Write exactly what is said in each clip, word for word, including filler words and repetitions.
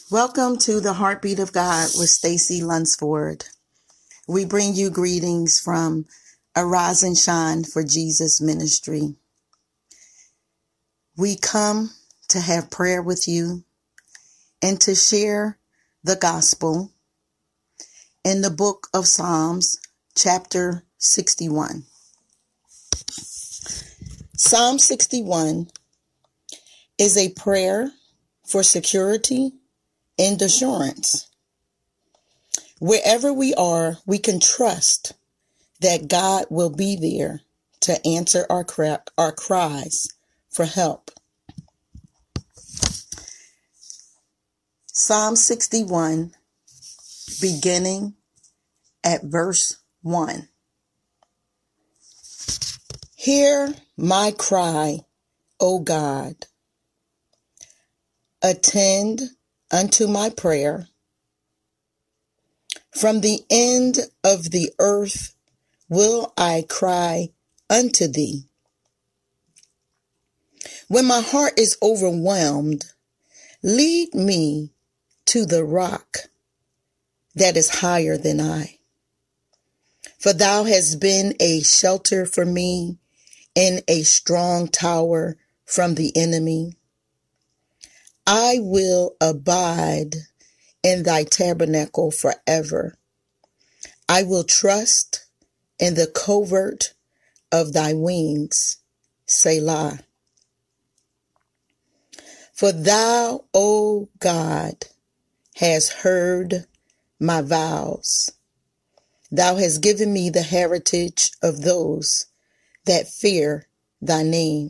Welcome to the Heartbeat of God with Stacy Lunsford. We bring you greetings from Arise and Shine for Jesus Ministry. We come to have prayer with you and to share the gospel in the book of Psalms, chapter sixty-one. Psalm sixty-one is a prayer for security and assurance. Wherever we are, we can trust that God will be there to answer our cry, our cries for help. Psalm sixty-one, beginning at verse one. Hear my cry, O God. Attend unto my prayer. From the end of the earth will I cry unto thee. When my heart is overwhelmed, lead me to the rock that is higher than I. For thou hast been a shelter for me and a strong tower from the enemy. I will abide in thy tabernacle forever. I will trust in the covert of thy wings, Selah. For thou, O God, hast heard my vows. Thou hast given me the heritage of those that fear thy name.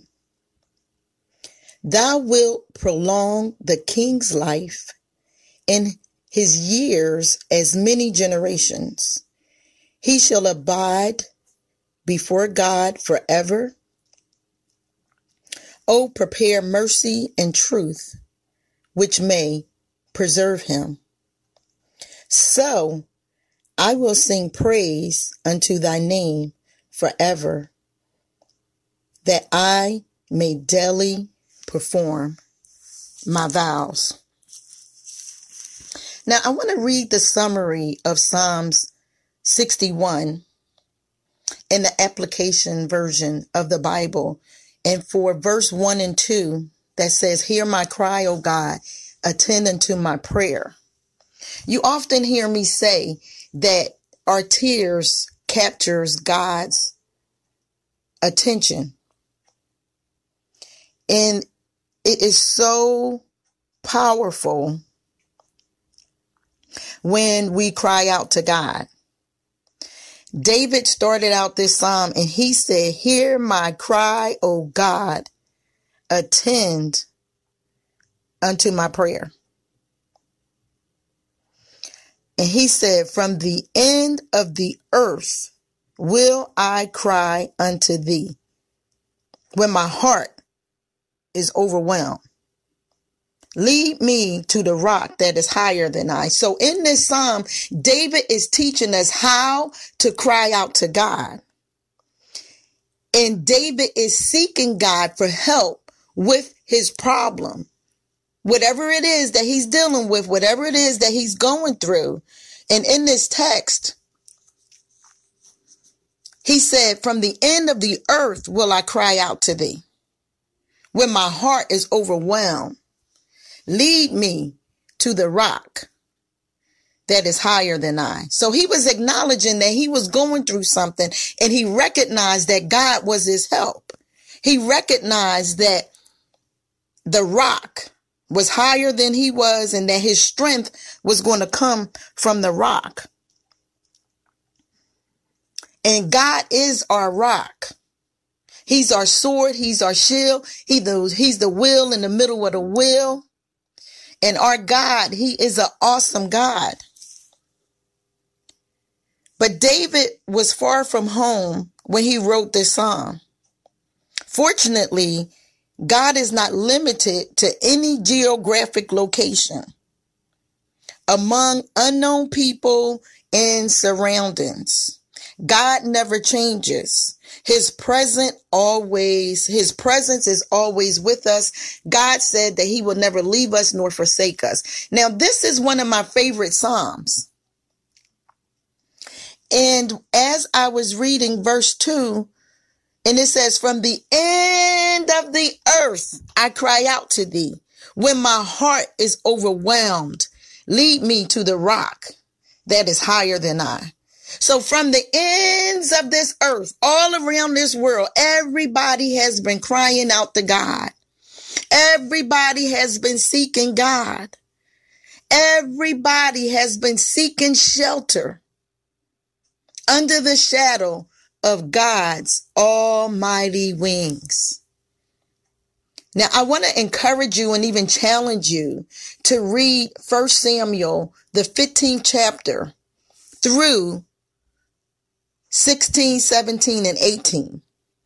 Thou wilt prolong the king's life and his years as many generations. He shall abide before God forever. O prepare mercy and truth, which may preserve him. So I will sing praise unto thy name forever, that I may daily perform my vows. Now, I want to read the summary of Psalms sixty-one in the application version of the Bible. And for verse one and two, that says, hear my cry, O God, attend unto my prayer. You often hear me say that our tears captures God's attention. And it is so powerful when we cry out to God. David started out this psalm and he said, hear my cry, O God, attend unto my prayer. And he said, from the end of the earth will I cry unto thee when my heart is overwhelmed. Lead me to the rock that is higher than I. So in this psalm, David is teaching us how to cry out to God. And David is seeking God for help with his problem. Whatever it is that he's dealing with, whatever it is that he's going through. And in this text, he said, from the end of the earth will I cry out to thee when my heart is overwhelmed. Lead me to the rock that is higher than I. So he was acknowledging that he was going through something, and he recognized that God was his help. He recognized that the rock was higher than he was and that his strength was going to come from the rock. And God is our rock. He's our sword. He's our shield. He the, he's the wheel in the middle of the wheel. And our God, he is an awesome God. But David was far from home when he wrote this psalm. Fortunately, God is not limited to any geographic location. Among unknown people and surroundings, God never changes. His present always, his presence is always with us. God said that he will never leave us nor forsake us. Now, this is one of my favorite Psalms. And as I was reading verse two, and it says, from the end of the earth, I cry out to thee. When my heart is overwhelmed, lead me to the rock that is higher than I. So from the ends of this earth, all around this world, everybody has been crying out to God. Everybody has been seeking God. Everybody has been seeking shelter under the shadow of God's almighty wings. Now, I want to encourage you and even challenge you to read First Samuel, the fifteenth chapter, through sixteen, seventeen, and eighteen.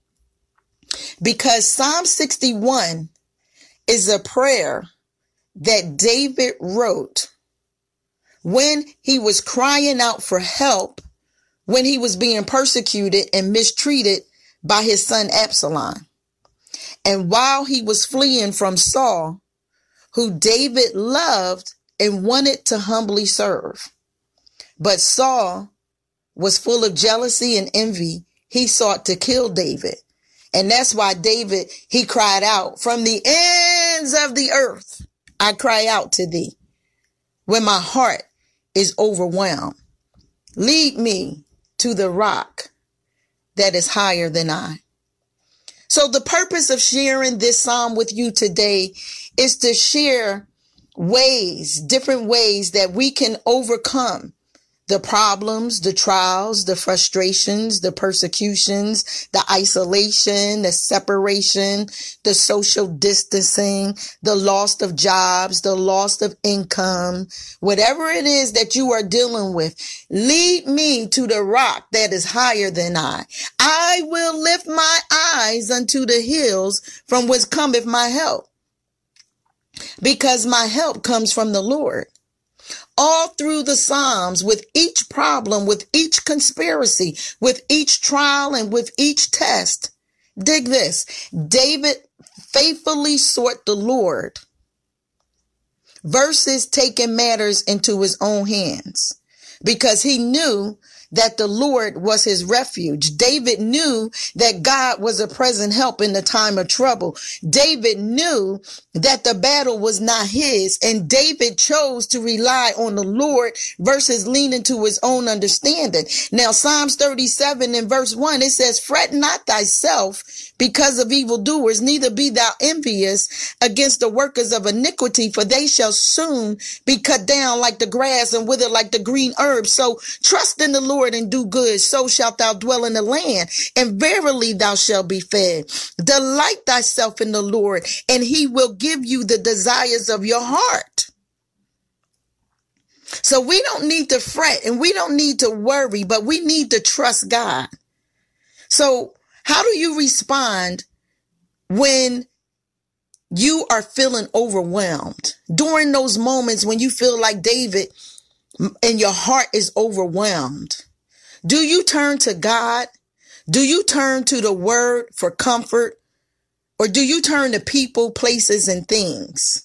Because Psalm sixty-one is a prayer that David wrote when he was crying out for help, when he was being persecuted and mistreated by his son Absalom. And while he was fleeing from Saul, who David loved and wanted to humbly serve. But Saul was full of jealousy and envy. He sought to kill David. And that's why David, he cried out, from the ends of the earth, I cry out to thee. When my heart is overwhelmed, lead me to the rock that is higher than I. So the purpose of sharing this psalm with you today is to share ways, different ways that we can overcome the problems, the trials, the frustrations, the persecutions, the isolation, the separation, the social distancing, the loss of jobs, the loss of income, whatever it is that you are dealing with. Lead me to the rock that is higher than I. I will lift my eyes unto the hills from whence cometh my help, because my help comes from the Lord. All through the Psalms, with each problem, with each conspiracy, with each trial, and with each test, dig this, David faithfully sought the Lord versus taking matters into his own hands, because he knew that the Lord was his refuge. David knew that God was a present help in the time of trouble. David knew that the battle was not his, and David chose to rely on the Lord versus leaning to his own understanding. Now, Psalms thirty-seven in verse one, it says, fret not thyself because of evildoers, neither be thou envious against the workers of iniquity, for they shall soon be cut down like the grass and wither like the green herb. So trust in the Lord and do good, so shalt thou dwell in the land, and verily thou shalt be fed. Delight thyself in the Lord, and he will give you the desires of your heart. So we don't need to fret and we don't need to worry, but we need to trust God. So how do you respond when you are feeling overwhelmed? During those moments when you feel like David and your heart is overwhelmed, do you turn to God? Do you turn to the word for comfort? Or do you turn to people, places, and things?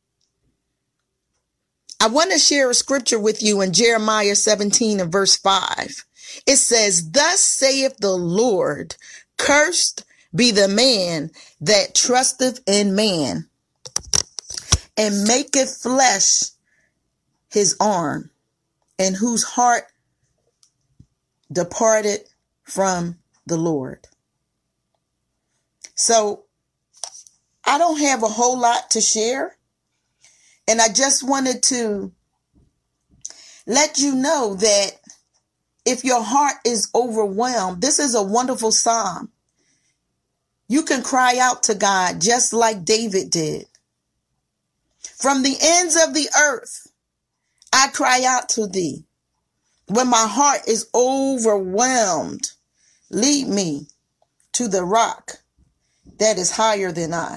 I want to share a scripture with you in Jeremiah seventeen and verse five. It says, thus saith the Lord, cursed be the man that trusteth in man, and maketh flesh his arm, and whose heart departed from the Lord. So I don't have a whole lot to share, and I just wanted to let you know that if your heart is overwhelmed, this is a wonderful psalm. You can cry out to God just like David did. From the ends of the earth, I cry out to thee. When my heart is overwhelmed, lead me to the rock that is higher than I.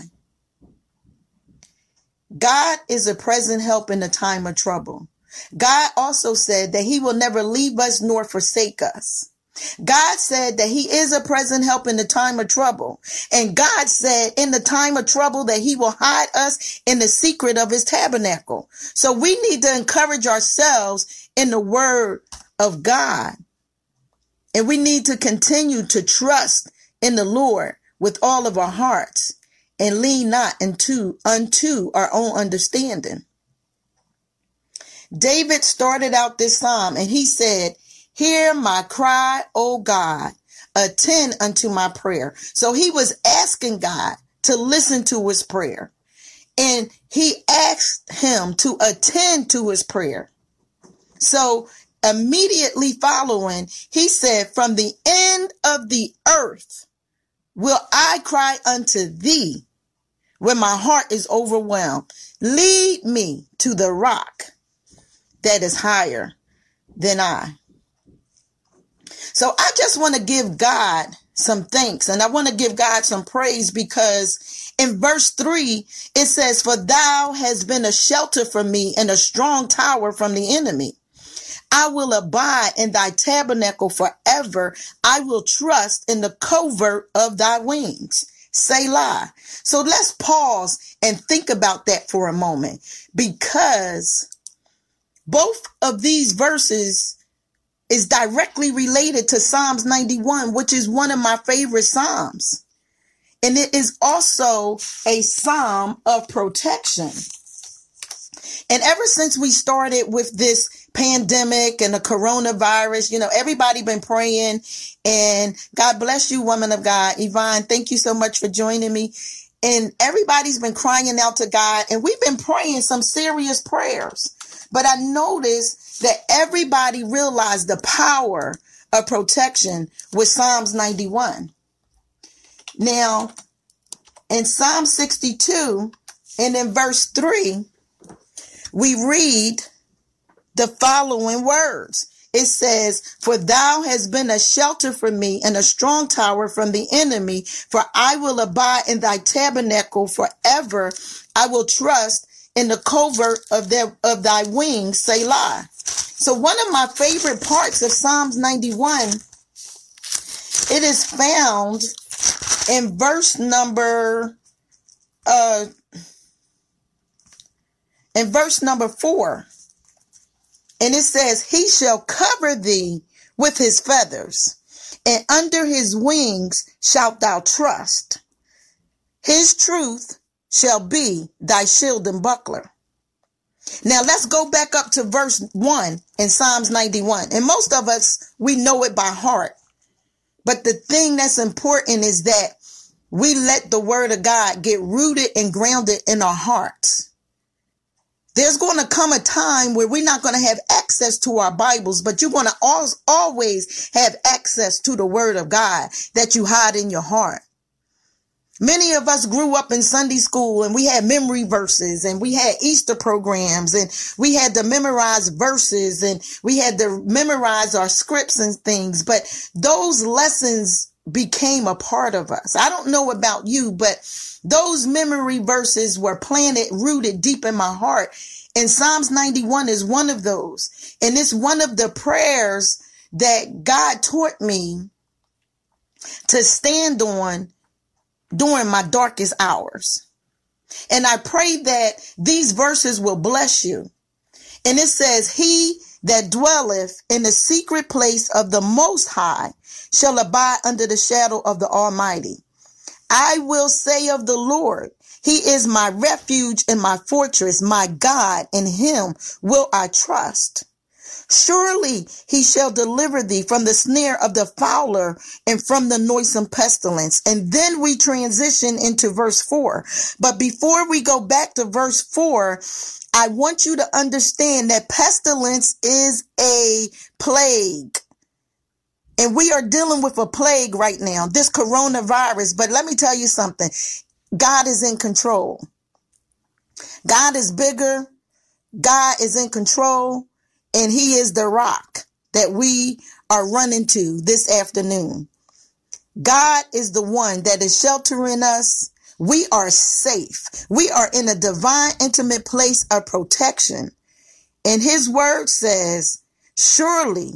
God is a present help in the time of trouble. God also said that he will never leave us nor forsake us. God said that he is a present help in the time of trouble. And God said in the time of trouble that he will hide us in the secret of his tabernacle. So we need to encourage ourselves in the word of God. And we need to continue to trust in the Lord with all of our hearts and lean not into unto our own understanding. David started out this psalm and he said, "Hear my cry, O God, attend unto my prayer." So he was asking God to listen to his prayer. And he asked him to attend to his prayer. So immediately following, he said, "From the end of the earth will I cry unto thee when my heart is overwhelmed. Lead me to the rock that is higher than I." So I just want to give God some thanks, and I want to give God some praise, because in verse three, it says, "For thou hast been a shelter for me and a strong tower from the enemy. I will abide in thy tabernacle forever. I will trust in the covert of thy wings. Selah." So let's pause and think about that for a moment, because both of these verses is directly related to Psalms ninety-one, which is one of my favorite Psalms. And it is also a Psalm of protection. And ever since we started with this pandemic and the coronavirus, you know, everybody been praying, and God bless you, woman of God. Yvonne, thank you so much for joining me. And everybody's been crying out to God, and we've been praying some serious prayers. But I noticed that everybody realized the power of protection with Psalms ninety-one. Now, in Psalm sixty-two and in verse three, we read the following words. It says, "For thou hast been a shelter for me and a strong tower from the enemy, for I will abide in thy tabernacle forever. I will trust in the covert of their, of thy wings, Selah." So one of my favorite parts of Psalms ninety-one, it is found in verse number, uh, in verse number four. And it says, "He shall cover thee with his feathers, and under his wings shalt thou trust. His truth shall be thy shield and buckler." Now let's go back up to verse one in Psalms ninety-one. And most of us, we know it by heart. But the thing that's important is that we let the word of God get rooted and grounded in our hearts. There's going to come a time where we're not going to have access to our Bibles, but you're going to always have access to the word of God that you hide in your heart. Many of us grew up in Sunday school, and we had memory verses, and we had Easter programs, and we had to memorize verses, and we had to memorize our scripts and things. But those lessons became a part of us. I don't know about you, but those memory verses were planted, rooted deep in my heart. And Psalms ninety-one is one of those. And it's one of the prayers that God taught me to stand on during my darkest hours. And I pray that these verses will bless you. And it says, "He that dwelleth in the secret place of the Most High shall abide under the shadow of the Almighty. I will say of the Lord, he is my refuge and my fortress, my God, in him will I trust. Surely he shall deliver thee from the snare of the fowler and from the noisome pestilence." And then we transition into verse four. But before we go back to verse four, I want you to understand that pestilence is a plague. And we are dealing with a plague right now, this coronavirus. But let me tell you something. God is in control. God is bigger. God is in control. And he is the rock that we are running to this afternoon. God is the one that is sheltering us. We are safe. We are in a divine, intimate place of protection. And his word says, surely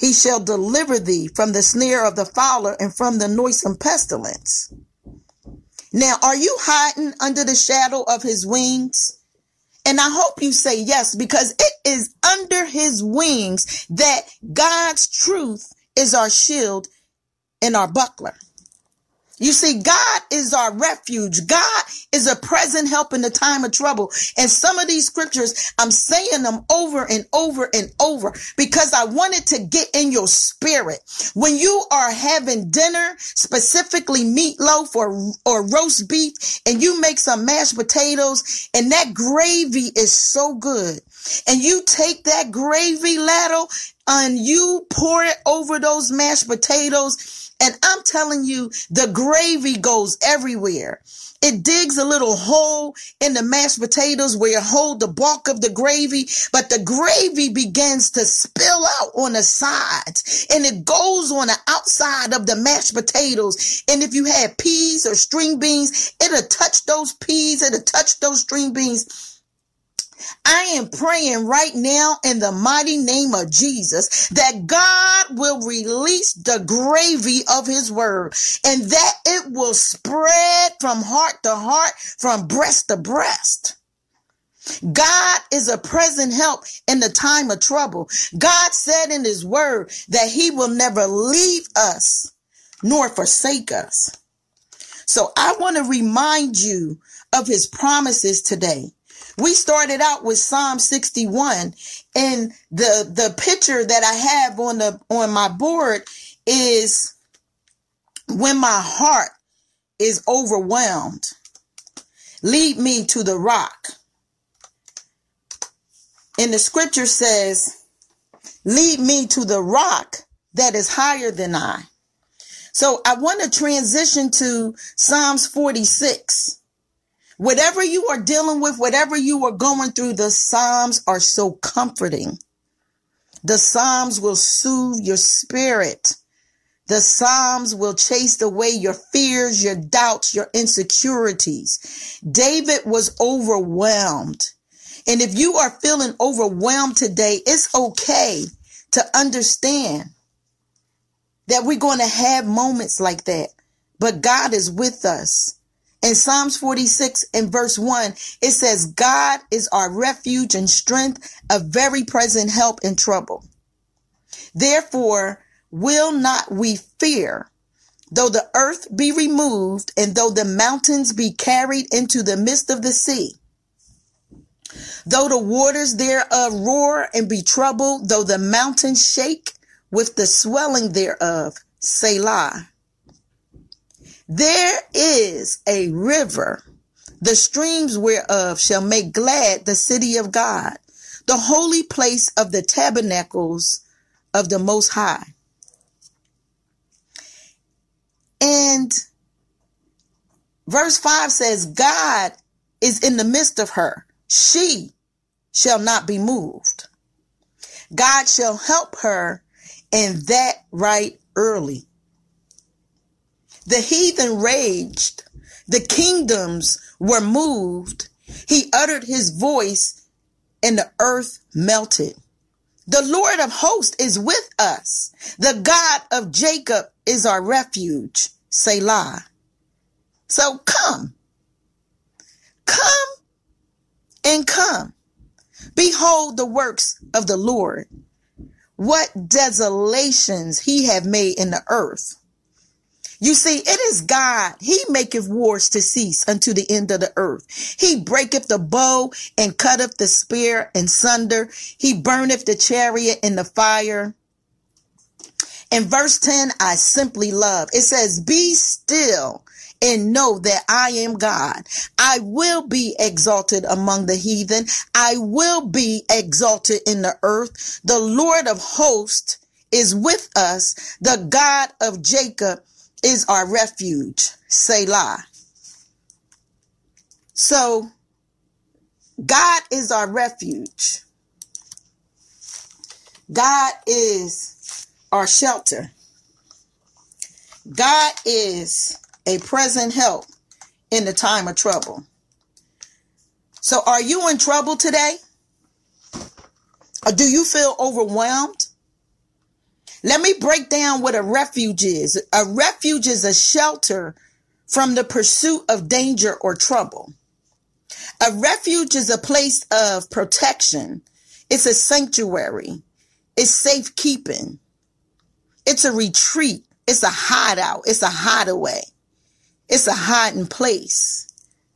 He shall deliver thee from the snare of the fowler and from the noisome pestilence. Now, are you hiding under the shadow of his wings? And I hope you say yes, because it is under his wings that God's truth is our shield and our buckler. You see, God is our refuge. God is a present help in the time of trouble. And some of these scriptures, I'm saying them over and over and over because I wanted to get in your spirit. When you are having dinner, specifically meatloaf or, or roast beef, and you make some mashed potatoes and that gravy is so good. And you take that gravy ladle and you pour it over those mashed potatoes. And I'm telling you, the gravy goes everywhere. It digs a little hole in the mashed potatoes where you hold the bulk of the gravy, but the gravy begins to spill out on the sides and it goes on the outside of the mashed potatoes. And if you had peas or string beans, it'll touch those peas, it'll touch those string beans. I am praying right now in the mighty name of Jesus that God will release the gravy of his word and that it will spread from heart to heart, from breast to breast. God is a present help in the time of trouble. God said in his word that he will never leave us nor forsake us. So I want to remind you of his promises today. We started out with Psalm sixty-one, and the, the picture that I have on the, on my board is when my heart is overwhelmed. Lead me to the rock. And the scripture says, lead me to the rock that is higher than I. So I want to transition to Psalms forty-six. Whatever you are dealing with, whatever you are going through, the Psalms are so comforting. The Psalms will soothe your spirit. The Psalms will chase away your fears, your doubts, your insecurities. David was overwhelmed. And if you are feeling overwhelmed today, it's okay to understand that we're going to have moments like that. But God is with us. In Psalms forty-six and verse one, it says, God is our refuge and strength, a very present help in trouble. Therefore, will not we fear, though the earth be removed, and though the mountains be carried into the midst of the sea, though the waters thereof roar and be troubled, though the mountains shake with the swelling thereof, Selah. There is a river, the streams whereof shall make glad the city of God, the holy place of the tabernacles of the Most High. And verse five says, God is in the midst of her. She shall not be moved. God shall help her, and that right early. The heathen raged. The kingdoms were moved. He uttered his voice, and the earth melted. The Lord of hosts is with us. The God of Jacob is our refuge. Selah. So come. Come and come. Behold the works of the Lord. What desolations he hath made in the earth. You see, it is God. He maketh wars to cease unto the end of the earth. He breaketh the bow and cutteth the spear in sunder. He burneth the chariot in the fire. In verse ten, I simply love. It says, be still and know that I am God. I will be exalted among the heathen. I will be exalted in the earth. The Lord of hosts is with us. The God of Jacob is our refuge. Selah. So God is our refuge. God is our shelter. God is a present help in the time of trouble. So are you in trouble today? Or do you feel overwhelmed? Let me break down what a refuge is. A refuge is a shelter from the pursuit of danger or trouble. A refuge is a place of protection. It's a sanctuary. It's safekeeping. It's a retreat. It's a hideout. It's a hideaway. It's a hiding place.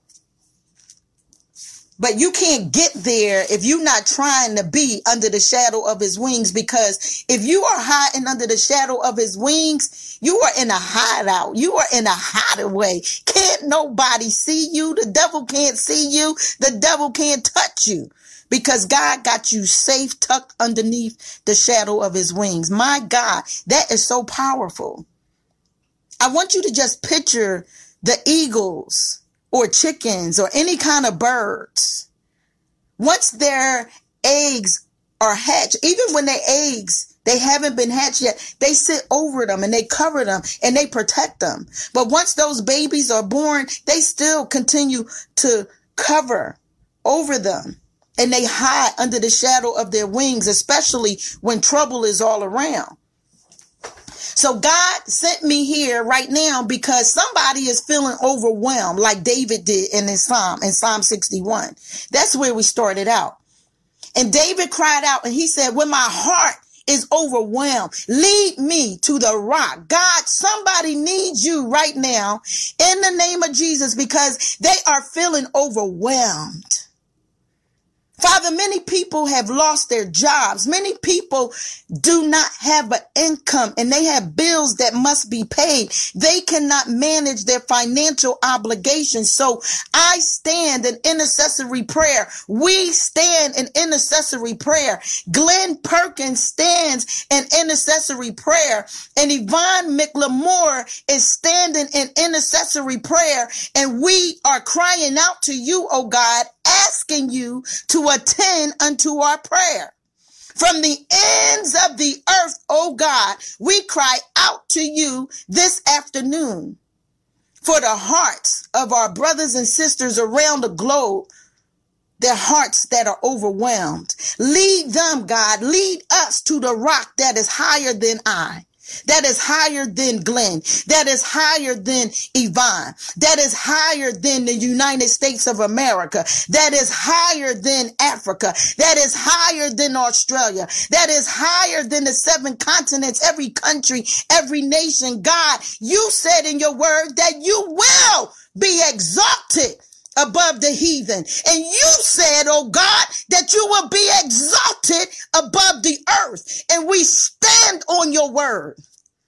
But you can't get there if you're not trying to be under the shadow of his wings, because if you are hiding under the shadow of his wings, you are in a hideout. You are in a hideaway. Can't nobody see you. The devil can't see you. The devil can't touch you, because God got you safe, tucked underneath the shadow of his wings. My God, that is so powerful. I want you to just picture the eagles or chickens or any kind of birds. Once their eggs are hatched, even when their eggs, they haven't been hatched yet, they sit over them and they cover them and they protect them. But once those babies are born, they still continue to cover over them and they hide under the shadow of their wings, especially when trouble is all around. So God sent me here right now because somebody is feeling overwhelmed, like David did in his Psalm, in Psalm sixty-one. That's where we started out. And David cried out and he said, when my heart is overwhelmed, lead me to the rock. God, somebody needs you right now in the name of Jesus, because they are feeling overwhelmed. Father, many people have lost their jobs. Many people do not have an income and they have bills that must be paid. They cannot manage their financial obligations. So I stand in intercessory prayer. We stand in intercessory prayer. Glenn Perkins stands in intercessory prayer. And Yvonne McLemore is standing in intercessory prayer. And we are crying out to you, oh God, asking you to attend unto our prayer. From the ends of the earth, oh God, we cry out to you this afternoon for the hearts of our brothers and sisters around the globe, their hearts that are overwhelmed. Lead them, God. Lead us to the rock that is higher than I. That is higher than Glenn. That is higher than Yvonne. That is higher than the United States of America. That is higher than Africa. That is higher than Australia. That is higher than the seven continents, every country, every nation. God, you said in your word that you will be exalted above the heathen. And you said, oh God, that you will be exalted above the earth. And we stand on your word.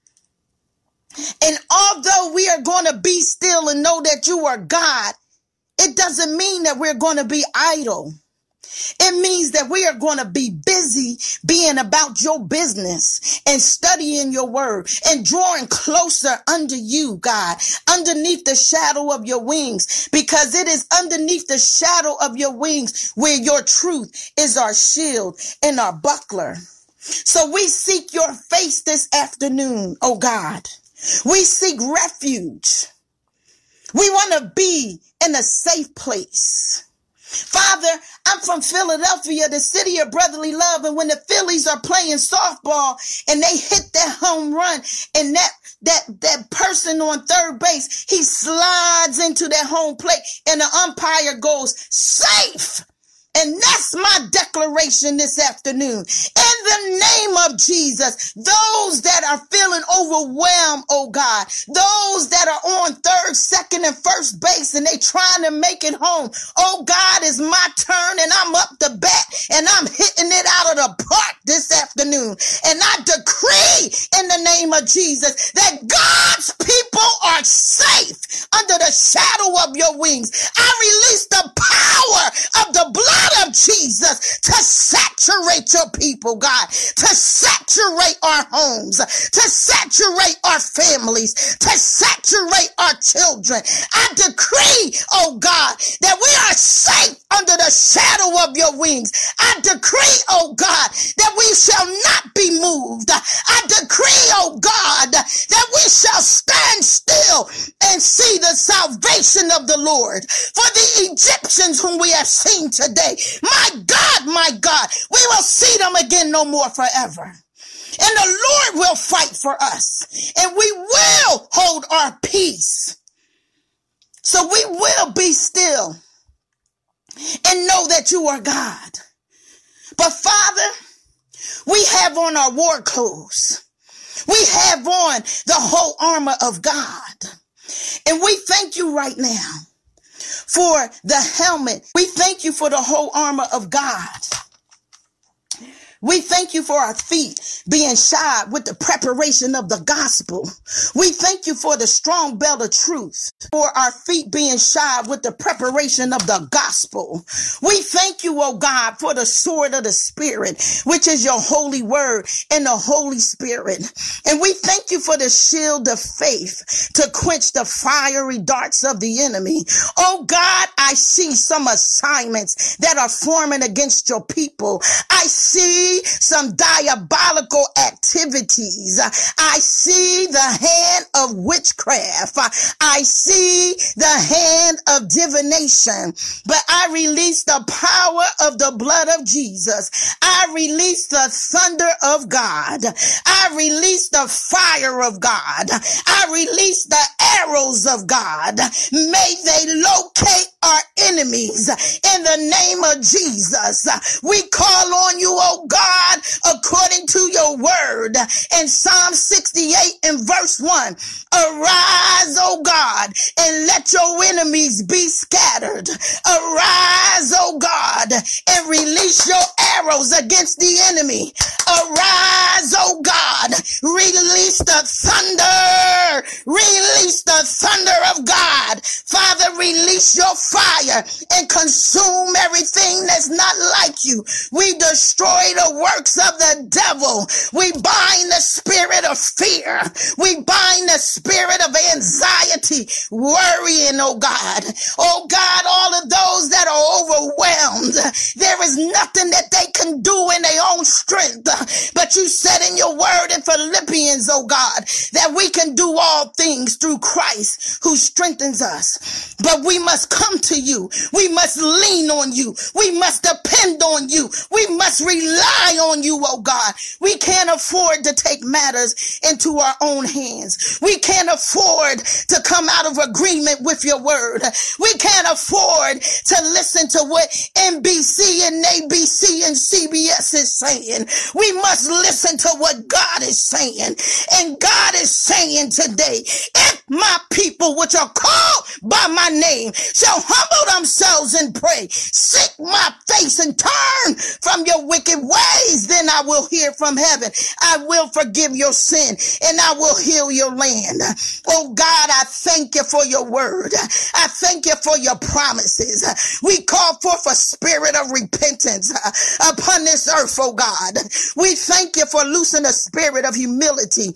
And although we are going to be still and know that you are God, it doesn't mean that we're going to be idle. It means that we are going to be busy being about your business and studying your word and drawing closer under you, God, underneath the shadow of your wings, because it is underneath the shadow of your wings where your truth is our shield and our buckler. So we seek your face this afternoon, oh God. We seek refuge. We want to be in a safe place. Father, I'm from Philadelphia, the city of brotherly love. And when the Phillies are playing softball and they hit that home run and that, that, that person on third base, he slides into that home plate and the umpire goes safe. And that's my declaration this afternoon. In the name of Jesus, those that are feeling overwhelmed, oh God, those that are on third, second, and first base and they trying to make it home. Oh God, it's my turn and I'm up the bat and I'm hitting it out of the park this afternoon. And I decree in the name of Jesus that God's people are safe under the shadow of your wings. I release the power of the blood of Jesus to saturate your people, God, to saturate our homes, to saturate our families, to saturate our children. I decree, oh God, that we are safe under the shadow of your wings. I decree, oh God, that we shall not be moved. I decree, oh God, that we shall stand still and see the salvation of the Lord. For the Egyptians whom we have seen today, my God, my God, we will see them again no more forever. And the Lord will fight for us, and we will hold our peace. So we will be still and know that you are God. But Father, we have on our war clothes. We have on the whole armor of God. And we thank you right now for the helmet. We thank you for the whole armor of God. We thank you for our feet being shod with the preparation of the gospel. We thank you for the strong belt of truth, for our feet being shod with the preparation of the gospel. We thank you, oh God, for the sword of the Spirit, which is your holy word and the Holy Spirit. And we thank you for the shield of faith to quench the fiery darts of the enemy. Oh God, I see some assignments that are forming against your people. I see some diabolical activities. I see the hand of witchcraft. I see the hand of divination. But I release the power of the blood of Jesus. I release the thunder of God. I release the fire of God. I release the arrows of God. May they locate our enemies in the name of Jesus. We call on you, oh God, according to your word in Psalm sixty-eight and verse one. Arise, O God, and let your enemies be scattered. Arise, O God, and release your arrows against the enemy. Arise, O God, release the thunder. Release the thunder of God. Father, release your fire and consume everything that's not like you. We destroy the works of the devil. We bind the spirit of fear. We bind the spirit of anxiety, worrying, oh God. Oh God, all of those that are overwhelmed, there is nothing that they can do in their own strength. But you said in your word in Philippians, oh God, that we can do all things through Christ who strengthens us. But we must come to you. We must lean on you. We must depend on you. We must rely on you, oh God. We can't afford to take matters into our own hands. We can't afford to come out of agreement with your word. We can't afford to listen to what N B C and A B C and C B S is saying. We must listen to what God is saying. And God is saying today, if my people which are called by my name shall humble themselves and pray, seek my face and turn from your wicked ways, then I will hear from heaven. I will forgive your sin and I will heal your land. Oh God, I thank you for your word. I thank you for your promises. We call forth a spirit of repentance upon this earth, oh God. We thank you for loosing a spirit of humility.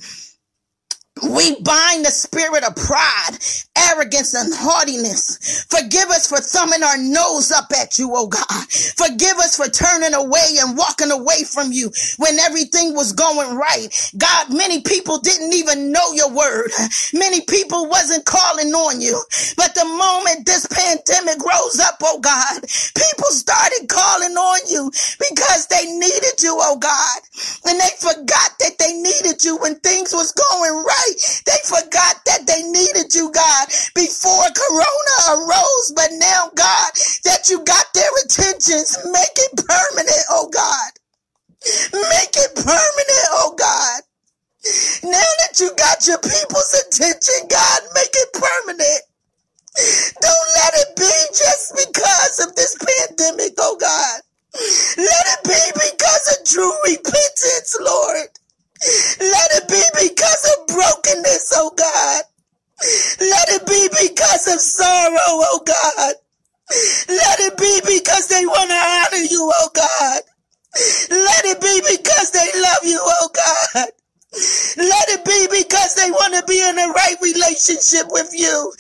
We bind the spirit of pride, arrogance, and haughtiness. Forgive us for thumbing our nose up at you, oh God. Forgive us for turning away and walking away from you when everything was going right. God, many people didn't even know your word. Many people wasn't calling on you. But the moment this pandemic rose up, oh God, people started calling on you because they needed you, oh God. And they forgot that they needed you when things was going right. They forgot that they needed you, God, before Corona arose. But now, God, that you got their attentions, make it permanent, oh God. Make it permanent, oh God. Now that you got your people's attention, God, make it permanent. Don't let it be just because of this pandemic, oh God. Let it be because of true repentance, Lord. Let it be because of brokenness, oh God. Let it be because of sorrow, oh God. Let it be because they want to honor you, oh God. Let it be because they love you, oh God. Let it be because they want to be in a right relationship with you.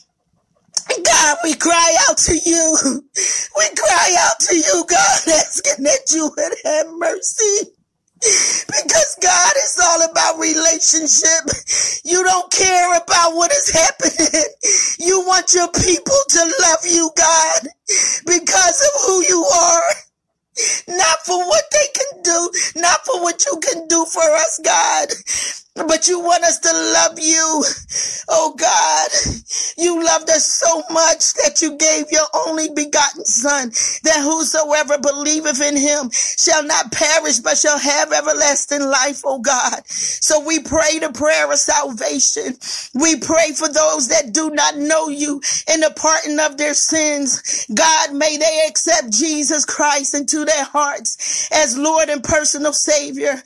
God, we cry out to you. We cry out to you, God, asking that you would have mercy. Because God is all about relationship. You don't care about what is happening. You want your people to love you, God, because of who you are. Not for what they can do, not for what you can do do for us, God. But you want us to love you. Oh God, you loved us so much that you gave your only begotten Son, that whosoever believeth in him shall not perish, but shall have everlasting life, oh God. So we pray the prayer of salvation. We pray for those that do not know you and the pardon of their sins. God, may they accept Jesus Christ into their hearts as Lord and personal Savior.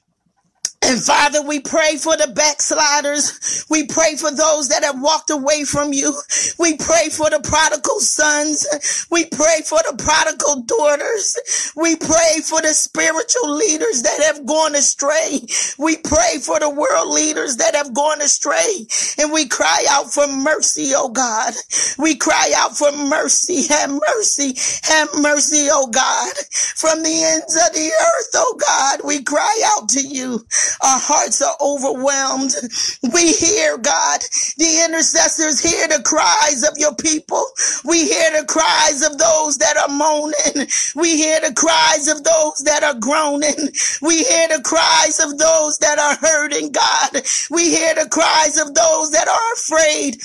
And Father, we pray for the backsliders. We pray for those that have walked away from you. We pray for the prodigal sons. We pray for the prodigal daughters. We pray for the spiritual leaders that have gone astray. We pray for the world leaders that have gone astray. And we cry out for mercy, oh God. We cry out for mercy. Have mercy. Have mercy, oh God. From the ends of the earth, oh God, we cry out to you. Our hearts are overwhelmed. We hear, God, the intercessors hear the cries of your people. We hear the cries of those that are moaning. We hear the cries of those that are groaning. We hear the cries of those that are hurting, God. We hear the cries of those that are afraid.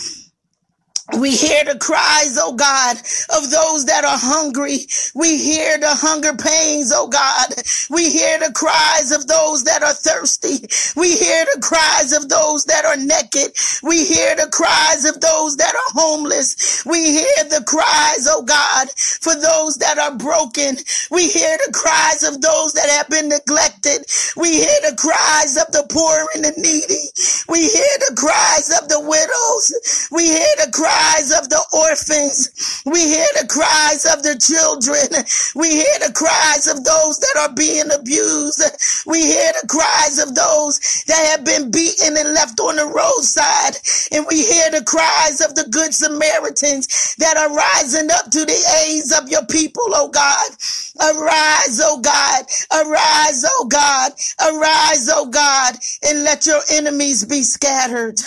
We hear the cries, oh God, of those that are hungry. We hear the hunger pains, oh God. We hear the cries of those that are thirsty. We hear the cries of those that are naked. We hear the cries of those that are homeless. We hear the cries, oh God, for those that are broken. We hear the cries of those that have been neglected. We hear the cries of the poor and the needy. We hear the cries of the widows. We hear the cries of the orphans. We hear the cries of the children. We hear the cries of those that are being abused. We hear the cries of those that have been beaten and left on the roadside. And we hear the cries of the good Samaritans that are rising up to the aids of your people, oh God. Arise, oh God. Arise, oh God. Arise, oh God, and let your enemies be scattered.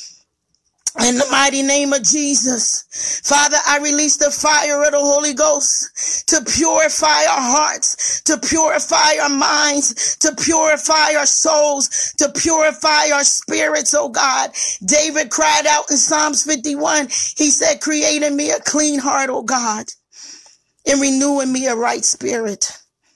In the mighty name of Jesus, Father, I release the fire of the Holy Ghost to purify our hearts, to purify our minds, to purify our souls, to purify our spirits, oh God. David cried out in Psalms fifty-one. He said, create in me a clean heart, oh God, and renew in me a right spirit.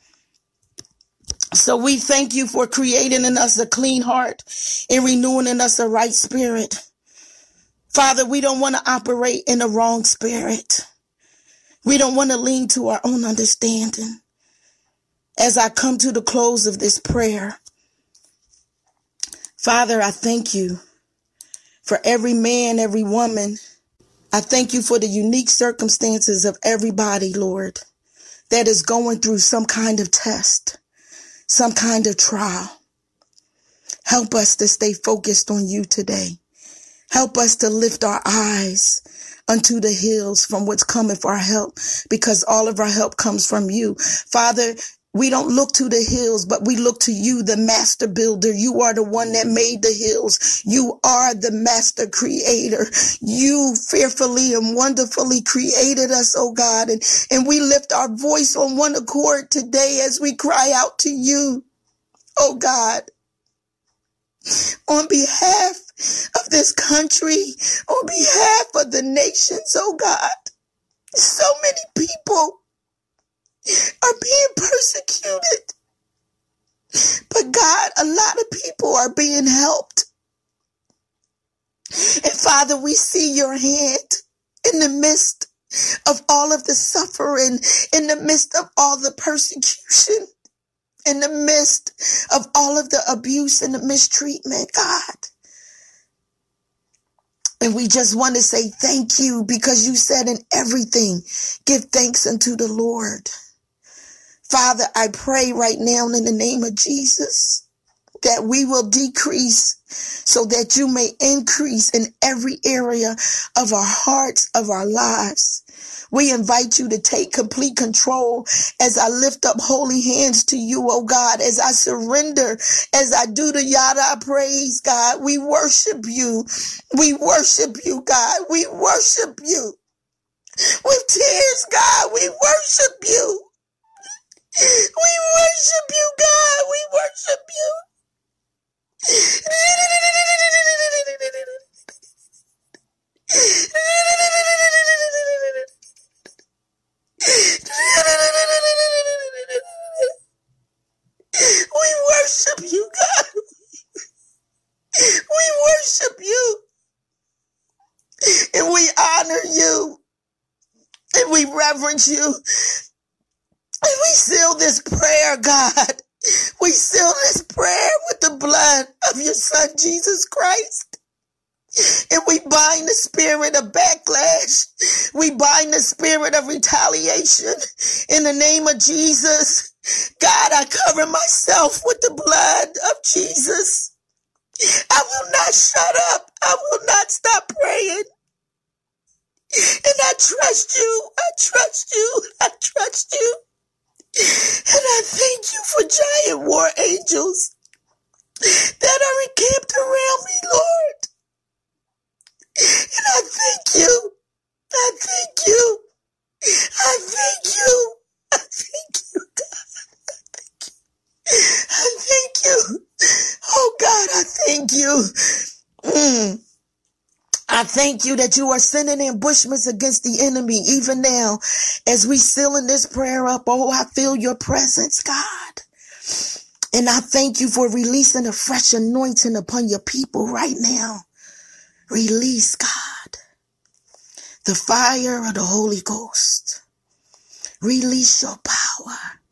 So we thank you for creating in us a clean heart and renewing in us a right spirit. Father, we don't want to operate in the wrong spirit. We don't want to lean to our own understanding. As I come to the close of this prayer, Father, I thank you for every man, every woman. I thank you for the unique circumstances of everybody, Lord, that is going through some kind of test, some kind of trial. Help us to stay focused on you today. Help us to lift our eyes unto the hills from which cometh our help, because all of our help comes from you. Father, we don't look to the hills, but we look to you, the master builder. You are the one that made the hills. You are the master creator. You fearfully and wonderfully created us, oh God. And, and we lift our voice on one accord today as we cry out to you, oh God, on behalf of this country, on behalf of the nations, oh God. So many people are being persecuted, but God, a lot of people are being helped. And Father, we see your hand in the midst of all of the suffering, in the midst of all the persecution, in the midst of all of the abuse and the mistreatment, God. And we just want to say thank you, because you said in everything, give thanks unto the Lord. Father, I pray right now in the name of Jesus that we will decrease so that you may increase in every area of our hearts, of our lives. We invite you to take complete control as I lift up holy hands to you, oh God, as I surrender, as I do the yada praise, God. We worship you. We worship you, God. We worship you. With tears, God, we worship you. We worship you, God. We worship you. reverence you. And we seal this prayer, God. We seal this prayer with the blood of your son, Jesus Christ. And we bind the spirit of backlash. We bind the spirit of retaliation in the name of Jesus. God, I cover myself with the blood of Jesus. I will not shut up. I will not stop praying. And I trust you. I trust you. I trust you. And I thank you for giant war angels that are encamped around me, Lord. And I thank you. I thank you. I thank you. I thank you, God. I thank you. Oh, God, I thank you. Mm. I thank you that you are sending ambushments against the enemy even now as we sealing this prayer up. Oh, I feel your presence, God. And I thank you for releasing a fresh anointing upon your people right now. Release, God, the fire of the Holy Ghost. Release your power.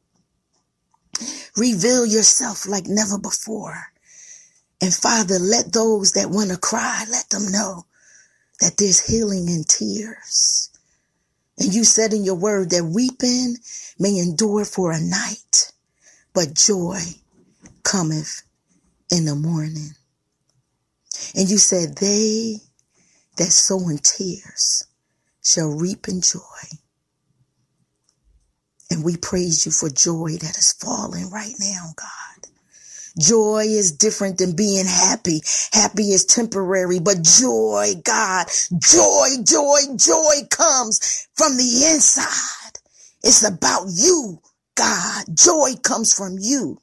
Reveal yourself like never before. And Father, let those that want to cry, let them know that there's healing in tears. And you said in your word that weeping may endure for a night, but joy cometh in the morning. And you said they that sow in tears shall reap in joy. And we praise you for joy that is falling right now, God. Joy is different than being happy. Happy is temporary, but joy, God, joy, joy, joy comes from the inside. It's about you, God. Joy comes from you.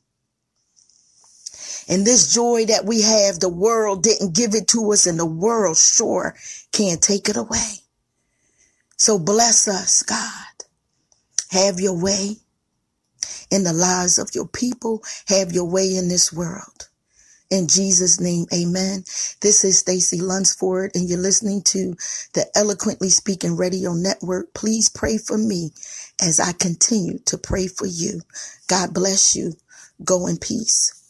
And this joy that we have, the world didn't give it to us, and the world sure can't take it away. So bless us, God. Have your way in the lives of your people. Have your way in this world. In Jesus' name, amen. This is Stacey Lunsford, and you're listening to the Eloquently Speaking Radio Network. Please pray for me as I continue to pray for you. God bless you. Go in peace.